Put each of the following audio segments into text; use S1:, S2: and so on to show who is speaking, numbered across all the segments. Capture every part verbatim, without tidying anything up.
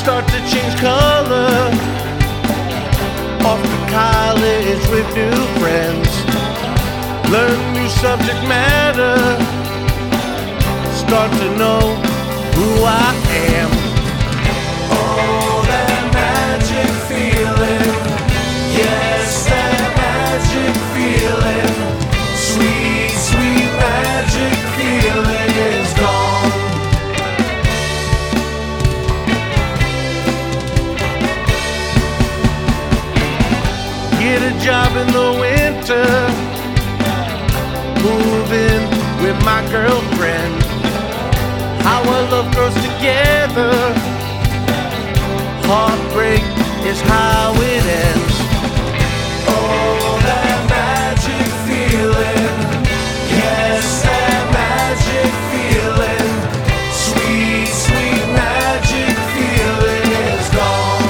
S1: start to change color. Off to college with new friends, learn new subject matter, start to know who I am. Oh, that magic feeling, yes, that magic feeling, sweet, sweet magic feeling is gone. Get a job in the winter, move in with my girlfriend. How our love grows together, heartbreak is how it ends. Oh, that magic feeling, yes, that magic feeling, sweet, sweet magic feeling is gone.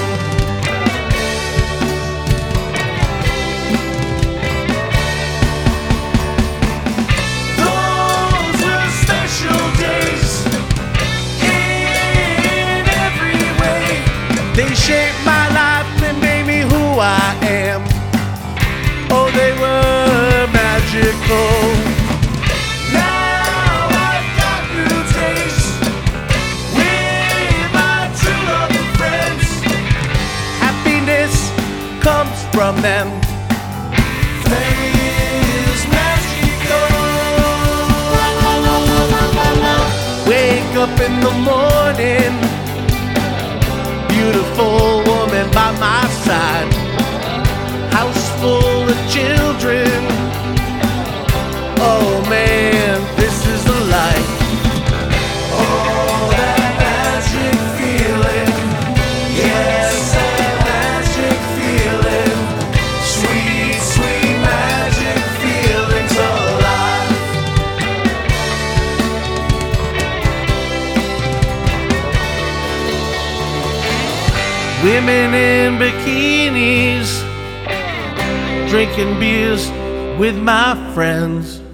S1: Those were special days in every way. They shaped my life and made me who I am. Oh, they were magical. Now I've got new tastes with my true love and friends. Happiness comes from them. Is magical. Wake up in the morning, beautiful woman by my side, house full of children. Oh man, this is the life. Oh, that magic feeling, yes, that magic feeling, sweet, sweet magic feelings alive. Women in bikinis, drinking beers with my friends.